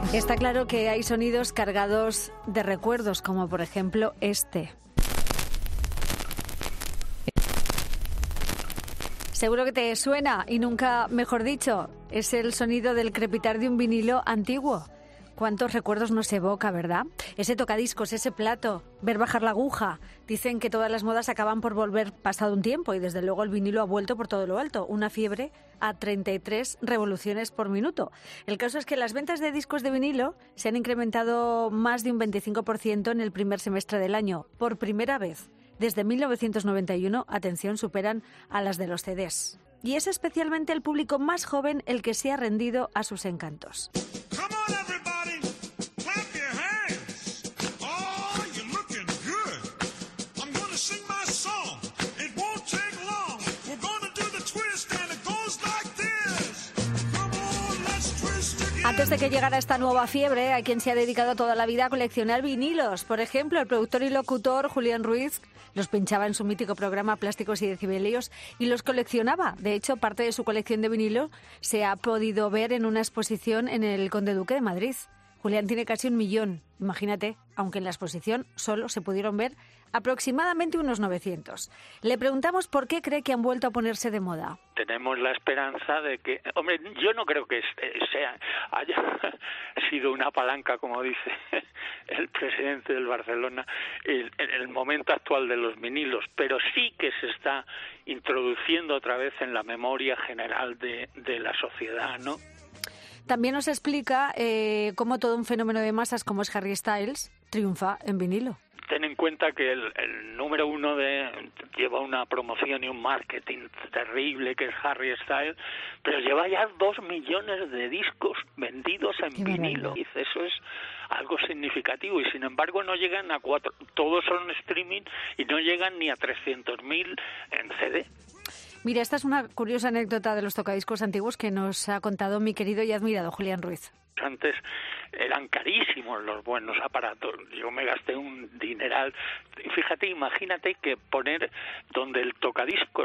Está claro que hay sonidos cargados de recuerdos, como por ejemplo este. Seguro que te suena, y nunca mejor dicho, es el sonido del crepitar de un vinilo antiguo. ¿Cuántos recuerdos nos evoca, verdad? Ese tocadiscos, ese plato, ver bajar la aguja. Dicen que todas las modas acaban por volver pasado un tiempo y desde luego el vinilo ha vuelto por todo lo alto. Una fiebre a 33 revoluciones por minuto. El caso es que las ventas de discos de vinilo se han incrementado más de un 25% en el primer semestre del año. Por primera vez desde 1991, atención, superan a las de los CDs. Y es especialmente el público más joven el que se ha rendido a sus encantos. Antes de que llegara esta nueva fiebre, hay quien se ha dedicado toda la vida a coleccionar vinilos. Por ejemplo, el productor y locutor Julián Ruiz los pinchaba en su mítico programa Plásticos y Decibelios y los coleccionaba. De hecho, parte de su colección de vinilo se ha podido ver en una exposición en el Conde Duque de Madrid. Julián tiene casi 1 millón, imagínate, aunque en la exposición solo se pudieron ver aproximadamente unos 900. Le preguntamos por qué cree que han vuelto a ponerse de moda. Tenemos la esperanza de que, hombre, yo no creo que haya sido una palanca, como dice el presidente del Barcelona, en el momento actual de los vinilos, pero sí que se está introduciendo otra vez en la memoria general de la sociedad, ¿no? También nos explica cómo todo un fenómeno de masas como es Harry Styles triunfa en vinilo. Ten en cuenta que el número uno lleva una promoción y un marketing terrible, que es Harry Styles, pero lleva ya 2 millones de discos vendidos en vinilo. Y eso es algo significativo, y sin embargo no llegan a 4, todos son streaming y no llegan ni a 300.000 en CD. Mira, esta es una curiosa anécdota de los tocadiscos antiguos que nos ha contado mi querido y admirado Julián Ruiz. Antes eran carísimos los buenos aparatos, yo me gasté un dineral. Fíjate, imagínate que poner donde el tocadiscos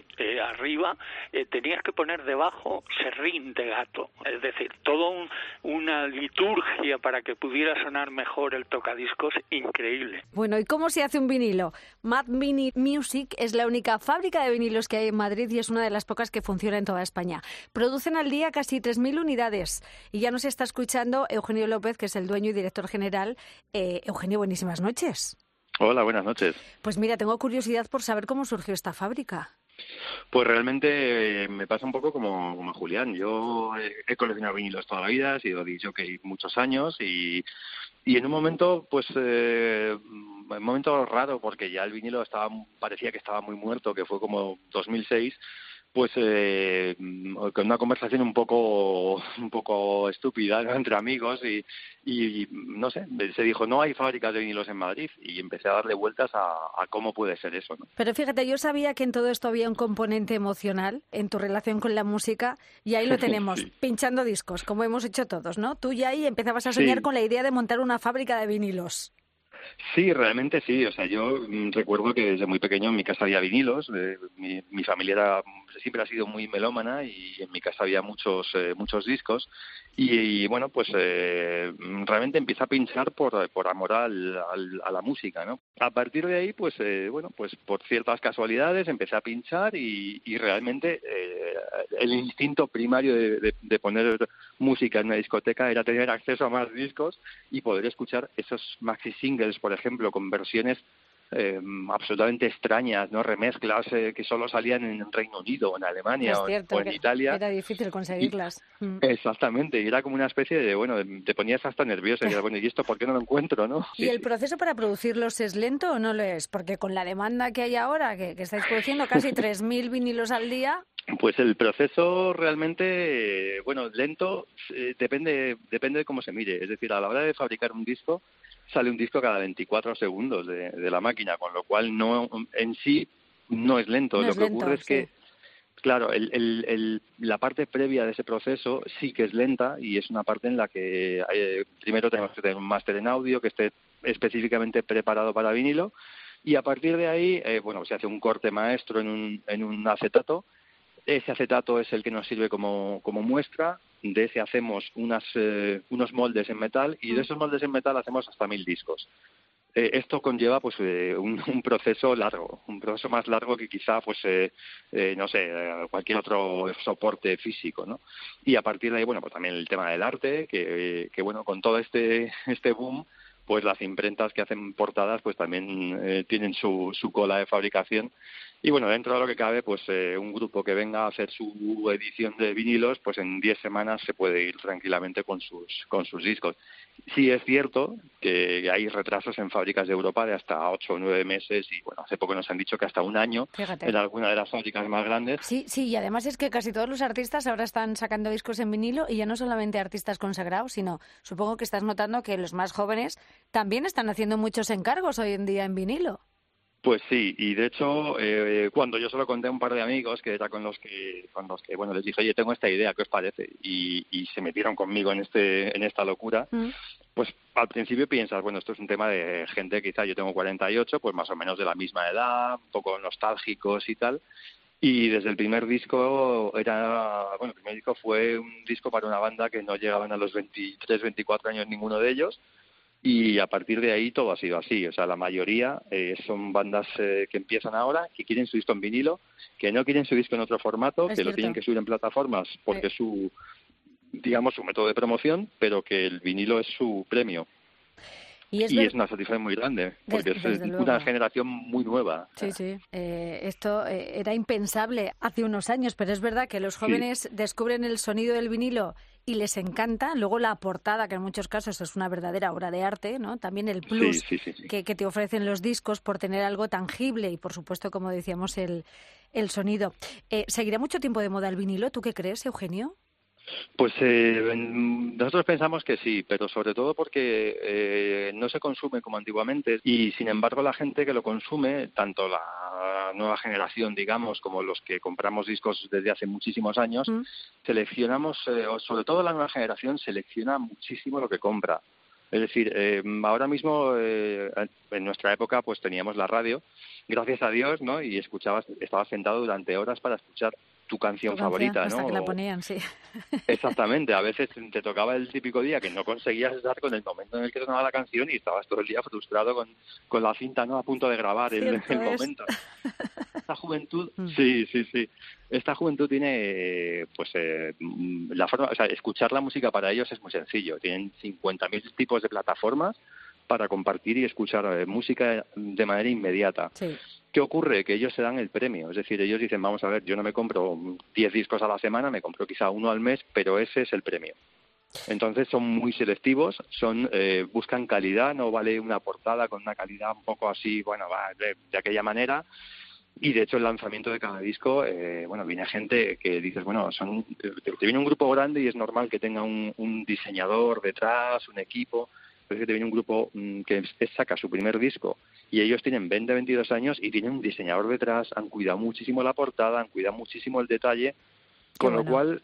arriba, tenías que poner debajo serrín de gato, es decir, toda una liturgia para que pudiera sonar mejor el tocadiscos, increíble. Bueno, ¿y cómo se hace un vinilo? Mad Mini Music es la única fábrica de vinilos que hay en Madrid y es una de las pocas que funciona en toda España. Producen al día casi 3.000 unidades y ya nos está escuchando Eugenio López, que es el dueño y director general. Eugenio, buenísimas noches. Hola, buenas noches. Pues mira, tengo curiosidad por saber cómo surgió esta fábrica. Pues realmente me pasa un poco como a Julián. Yo he coleccionado vinilos toda la vida, he sido disc-jockey muchos años y en un momento, un momento raro, porque ya el vinilo parecía que estaba muy muerto, que fue como 2006, pues con una conversación un poco estúpida, ¿no?, entre amigos y no sé, se dijo, no hay fábricas de vinilos en Madrid, y empecé a darle vueltas a cómo puede ser eso, ¿no? Pero fíjate, yo sabía que en todo esto había un componente emocional en tu relación con la música y ahí lo tenemos, sí. Pinchando discos, como hemos hecho todos, ¿no? Tú ya ahí empezabas a soñar con la idea de montar una fábrica de vinilos. Sí, realmente sí. O sea, yo recuerdo que desde muy pequeño en mi casa había vinilos. Mi familia siempre ha sido muy melómana y en mi casa había muchos discos. Y bueno, pues realmente empecé a pinchar por amor a la música, ¿no? A partir de ahí, pues por ciertas casualidades empecé a pinchar y realmente el instinto primario de poner música en una discoteca era tener acceso a más discos y poder escuchar esos maxi singles, por ejemplo, con versiones absolutamente extrañas, ¿no? Remezclas que solo salían en Reino Unido o en Alemania o en Italia. Era difícil conseguirlas. Exactamente, y era como una especie te ponías hasta nervioso y era, ¿y esto por qué no lo encuentro, no? ¿Y el proceso para producirlos es lento o no lo es? Porque con la demanda que hay ahora, que estáis produciendo casi 3.000 vinilos al día... Pues el proceso realmente, lento, depende de cómo se mire. Es decir, a la hora de fabricar un disco, sale un disco cada 24 segundos de la máquina, con lo cual no en sí no es lento. Lo que ocurre es que, claro, la parte previa de ese proceso sí que es lenta y es una parte en la que primero tenemos que tener un máster en audio que esté específicamente preparado para vinilo y a partir de ahí, se hace un corte maestro en un acetato. Ese acetato es el que nos sirve como muestra de ese hacemos unos moldes en metal y de esos moldes en metal hacemos hasta 1000 discos. Esto conlleva pues un proceso largo, un proceso más largo que quizá pues no sé, cualquier otro soporte físico, ¿no? Y a partir de ahí, bueno, pues también el tema del arte, que bueno, con todo este boom, pues las imprentas que hacen portadas pues también tienen su cola de fabricación. Y bueno, dentro de lo que cabe, pues un grupo que venga a hacer su edición de vinilos, pues en 10 semanas se puede ir tranquilamente con sus discos. Sí es cierto que hay retrasos en fábricas de Europa de hasta 8 o 9 meses y bueno, hace poco nos han dicho que hasta un año. Fíjate. En alguna de las fábricas más grandes. Sí, y además es que casi todos los artistas ahora están sacando discos en vinilo y ya no solamente artistas consagrados, sino supongo que estás notando que los más jóvenes también están haciendo muchos encargos hoy en día en vinilo. Pues sí, y de hecho, cuando yo se lo conté a un par de amigos, que era con los que bueno, les dije, oye, tengo esta idea, ¿qué os parece? Y se metieron conmigo en esta locura. Pues al principio piensas, bueno, esto es un tema de gente, quizá yo tengo 48, pues más o menos de la misma edad, un poco nostálgicos y tal. Y desde el primer disco el primer disco fue un disco para una banda que no llegaban a los 23, 24 años ninguno de ellos. Y a partir de ahí todo ha sido así. O sea, la mayoría son bandas que empiezan ahora, que quieren su disco en vinilo, que no quieren su disco en otro formato, que lo tienen que subir en plataformas porque es su método de promoción, pero que el vinilo es su premio. Y es una satisfacción muy grande, porque es una generación muy nueva. Sí. Esto era impensable hace unos años, pero es verdad que los jóvenes descubren el sonido del vinilo y les encanta. Luego la portada, que en muchos casos es una verdadera obra de arte, ¿no? También el plus que te ofrecen los discos por tener algo tangible y, por supuesto, como decíamos, el sonido. ¿Seguirá mucho tiempo de moda el vinilo? ¿Tú qué crees, Eugenio? Pues nosotros pensamos que sí, pero sobre todo porque no se consume como antiguamente y sin embargo la gente que lo consume, tanto la nueva generación, digamos, como los que compramos discos desde hace muchísimos años, seleccionamos, sobre todo la nueva generación selecciona muchísimo lo que compra. Es decir, ahora mismo, en nuestra época, pues teníamos la radio, gracias a Dios, ¿no? Y estabas sentado durante horas para escuchar tu canción favorita, hasta ¿no? Que la ponían, sí. Exactamente, a veces te tocaba el típico día que no conseguías estar con el momento en el que sonaba la canción y estabas todo el día frustrado con la cinta, ¿no? A punto de grabar el momento. Esta juventud, sí. Esta juventud tiene, la forma, o sea, escuchar la música para ellos es muy sencillo. Tienen 50.000 tipos de plataformas para compartir y escuchar música de manera inmediata. Sí. ¿Qué ocurre? Que ellos se dan el premio. Es decir, ellos dicen, vamos a ver, yo no me compro 10 discos a la semana, me compro quizá uno al mes, pero ese es el premio. Entonces son muy selectivos, buscan calidad, no vale una portada con una calidad un poco así, de aquella manera. Y de hecho el lanzamiento de cada disco, viene gente que dices, te viene un grupo grande y es normal que tenga un diseñador detrás, un equipo. Pero es que te viene un grupo que saca su primer disco y ellos tienen 20, 22 años y tienen un diseñador detrás, han cuidado muchísimo la portada, han cuidado muchísimo el detalle, lo cual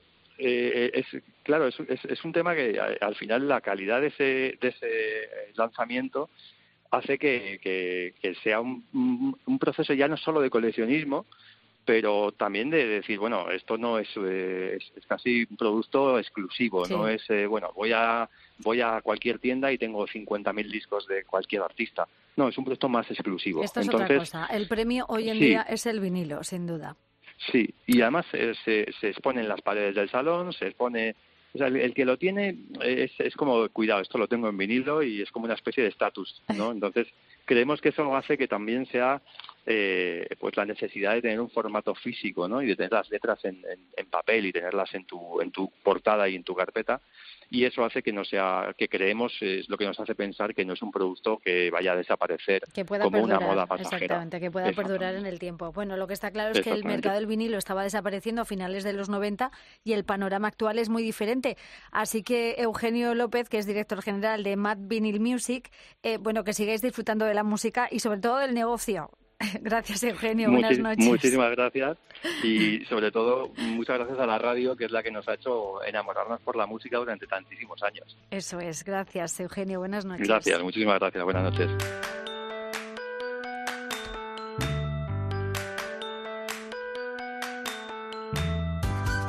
es un tema que al final la calidad de ese lanzamiento hace que sea un proceso ya no solo de coleccionismo, pero también de decir, bueno, esto no es casi un producto exclusivo, no es, voy a cualquier tienda y tengo 50.000 discos de cualquier artista. No, es un producto más exclusivo. Esto es otra cosa. El premio hoy en día es el vinilo, sin duda. Sí, y además se expone en las paredes del salón, se expone... O sea, el que lo tiene es como, cuidado, esto lo tengo en vinilo y es como una especie de estatus, ¿no? Entonces, creemos que eso hace que también sea la necesidad de tener un formato físico, ¿no? Y de tener las letras en papel y tenerlas en tu portada y en tu carpeta. Y eso hace que no sea, que creemos, es lo que nos hace pensar que no es un producto que vaya a desaparecer como perdurar, una moda pasajera. Exactamente, que pueda perdurar en el tiempo. Bueno, lo que está claro es que el mercado del vinilo estaba desapareciendo a finales de los 90 y el panorama actual es muy diferente. Así que Eugenio López, que es director general de Mad Vinyl Music, que sigáis disfrutando de la música y sobre todo del negocio. Gracias, Eugenio. Buenas noches. Muchísimas gracias y, sobre todo, muchas gracias a la radio, que es la que nos ha hecho enamorarnos por la música durante tantísimos años. Eso es. Gracias, Eugenio. Buenas noches. Gracias. Muchísimas gracias. Buenas noches.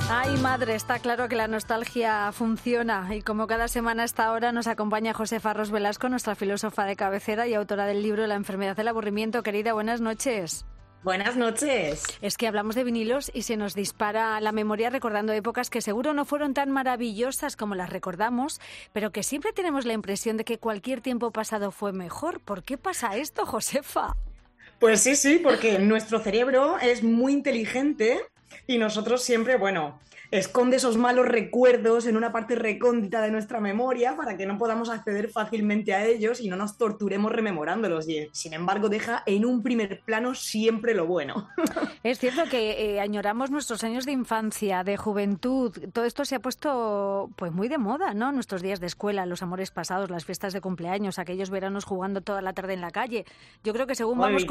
Ay, madre, está claro que la nostalgia funciona y como cada semana a esta hora nos acompaña Josefa Ros Velasco, nuestra filósofa de cabecera y autora del libro La enfermedad del aburrimiento. Querida, buenas noches. Buenas noches. Es que hablamos de vinilos y se nos dispara la memoria recordando épocas que seguro no fueron tan maravillosas como las recordamos, pero que siempre tenemos la impresión de que cualquier tiempo pasado fue mejor. ¿Por qué pasa esto, Josefa? Pues sí, porque nuestro cerebro es muy inteligente y nosotros siempre, esconde esos malos recuerdos en una parte recóndita de nuestra memoria para que no podamos acceder fácilmente a ellos y no nos torturemos rememorándolos. Y, sin embargo, deja en un primer plano siempre lo bueno. Es cierto que añoramos nuestros años de infancia, de juventud. Todo esto se ha puesto pues muy de moda, ¿no? Nuestros días de escuela, los amores pasados, las fiestas de cumpleaños, aquellos veranos jugando toda la tarde en la calle. Yo creo que según vamos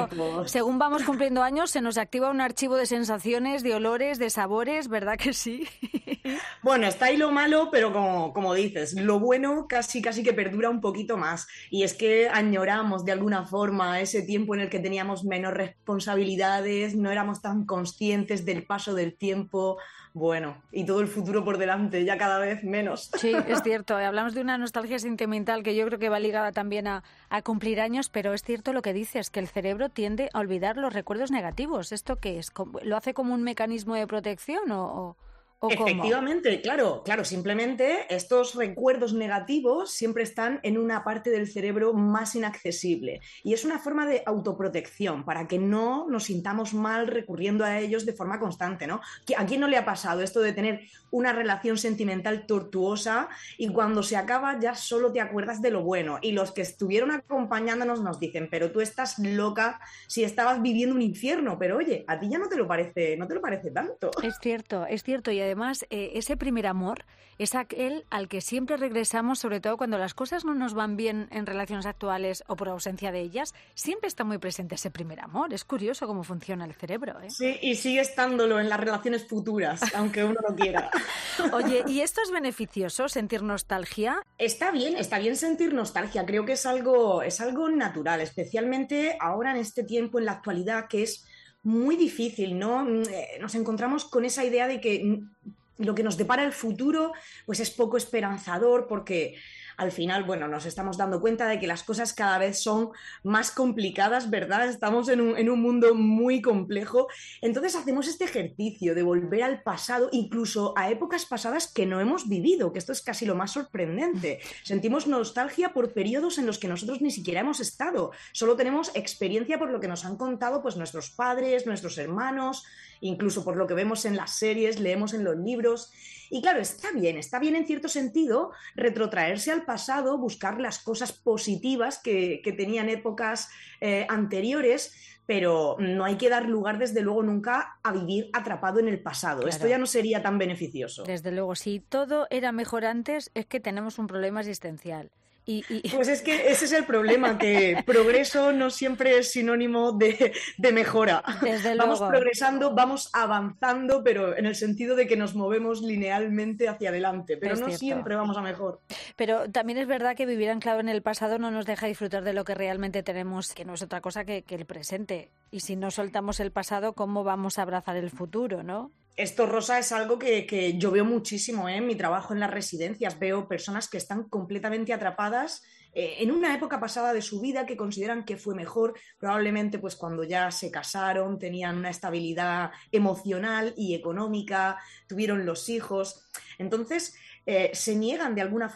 cumpliendo años, se nos activa un archivo de sensaciones, de olores, de sabores, ¿verdad que sí? Bueno, está ahí lo malo, pero como dices, lo bueno casi que perdura un poquito más. Y es que añoramos de alguna forma ese tiempo en el que teníamos menos responsabilidades, no éramos tan conscientes del paso del tiempo. Bueno, y todo el futuro por delante, ya cada vez menos. Sí, es cierto. Hablamos de una nostalgia sentimental que yo creo que va ligada también a cumplir años, pero es cierto lo que dices, que el cerebro tiende a olvidar los recuerdos negativos. ¿Esto qué es? ¿Lo hace como un mecanismo de protección o Efectivamente, claro, simplemente estos recuerdos negativos siempre están en una parte del cerebro más inaccesible y es una forma de autoprotección para que no nos sintamos mal recurriendo a ellos de forma constante, ¿no? ¿A quién no le ha pasado esto de tener una relación sentimental tortuosa y cuando se acaba ya solo te acuerdas de lo bueno? Y los que estuvieron acompañándonos nos dicen, pero tú estás loca si estabas viviendo un infierno, pero oye, a ti ya no te lo parece tanto. Es cierto, y además ese primer amor es aquel al que siempre regresamos, sobre todo cuando las cosas no nos van bien en relaciones actuales o por ausencia de ellas, siempre está muy presente ese primer amor. Es curioso cómo funciona el cerebro, ¿eh? Sí, y sigue estándolo en las relaciones futuras, aunque uno lo quiera. Oye, ¿y esto es beneficioso, sentir nostalgia? Está bien sentir nostalgia, creo que es algo natural, especialmente ahora en este tiempo, en la actualidad, que es muy difícil, ¿no? Nos encontramos con esa idea de que lo que nos depara el futuro pues es poco esperanzador porque al final, nos estamos dando cuenta de que las cosas cada vez son más complicadas, ¿verdad? Estamos en un mundo muy complejo. Entonces hacemos este ejercicio de volver al pasado, incluso a épocas pasadas que no hemos vivido, que esto es casi lo más sorprendente. Sentimos nostalgia por periodos en los que nosotros ni siquiera hemos estado. Solo tenemos experiencia por lo que nos han contado pues nuestros padres, nuestros hermanos, incluso por lo que vemos en las series, leemos en los libros. Y claro, está bien en cierto sentido retrotraerse al pasado, buscar las cosas positivas que tenían épocas anteriores, pero no hay que dar lugar, desde luego, nunca a vivir atrapado en el pasado. Claro. Esto ya no sería tan beneficioso. Desde luego, si todo era mejor antes, es que tenemos un problema existencial. Pues es que ese es el problema, que progreso no siempre es sinónimo de mejora. Desde vamos luego. Progresando, vamos avanzando, pero en el sentido de que nos movemos linealmente hacia adelante, pero no siempre vamos a mejor. Pero también es verdad que vivir anclado en el pasado no nos deja disfrutar de lo que realmente tenemos, que no es otra cosa que el presente. Y si no soltamos el pasado, ¿cómo vamos a abrazar el futuro, no? Esto, Rosa, es algo que yo veo muchísimo en mi trabajo en las residencias. Veo personas que están completamente atrapadas en una época pasada de su vida que consideran que fue mejor, probablemente pues cuando ya se casaron, tenían una estabilidad emocional y económica, tuvieron los hijos. Entonces, se niegan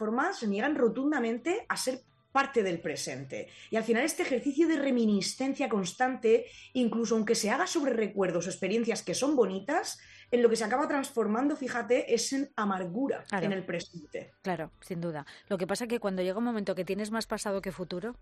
rotundamente a ser parte del presente. Y al final este ejercicio de reminiscencia constante, incluso aunque se haga sobre recuerdos o experiencias que son bonitas, en lo que se acaba transformando, fíjate, es en amargura en el presente. Claro, sin duda. Lo que pasa es que cuando llega un momento que tienes más pasado que futuro,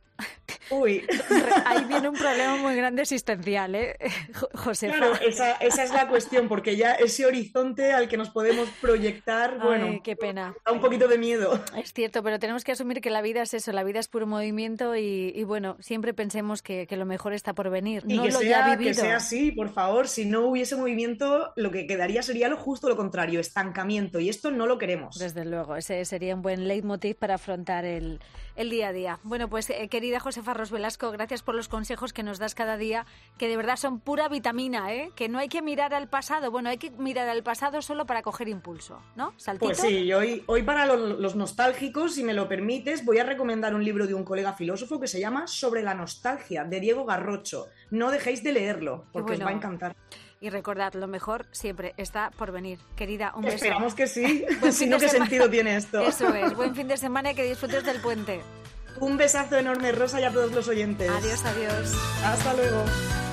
ahí viene un problema muy grande existencial, ¿eh, Josefa? Claro, esa es la cuestión, porque ya ese horizonte al que nos podemos proyectar, Ay, qué pena. Da un poquito de miedo. Es cierto, pero tenemos que asumir que la vida es eso, la vida es puro movimiento y bueno, siempre pensemos que lo mejor está por venir. Y no que lo sea, ya vivido. Que sea así, por favor. Si no hubiese movimiento, lo que quedaría sería justo lo contrario, estancamiento, y esto no lo queremos. Desde luego, ese sería un buen leitmotiv para afrontar el día a día. Bueno, pues querida Josefa Ros Velasco, gracias por los consejos que nos das cada día, que de verdad son pura vitamina, que no hay que mirar al pasado, bueno, hay que mirar al pasado solo para coger impulso, ¿no? ¿Saltito? Pues sí, hoy para los nostálgicos, si me lo permites, voy a recomendar un libro de un colega filósofo que se llama Sobre la nostalgia, de Diego Garrocho. No dejéis de leerlo, porque os va a encantar. Y recordad, lo mejor siempre está por venir. Querida, un beso. Esperamos que sí. Si no, ¿qué sentido tiene esto? Eso es. Buen fin de semana y que disfrutes del puente. Un besazo enorme, Rosa, y a todos los oyentes. Adiós, adiós. Hasta luego.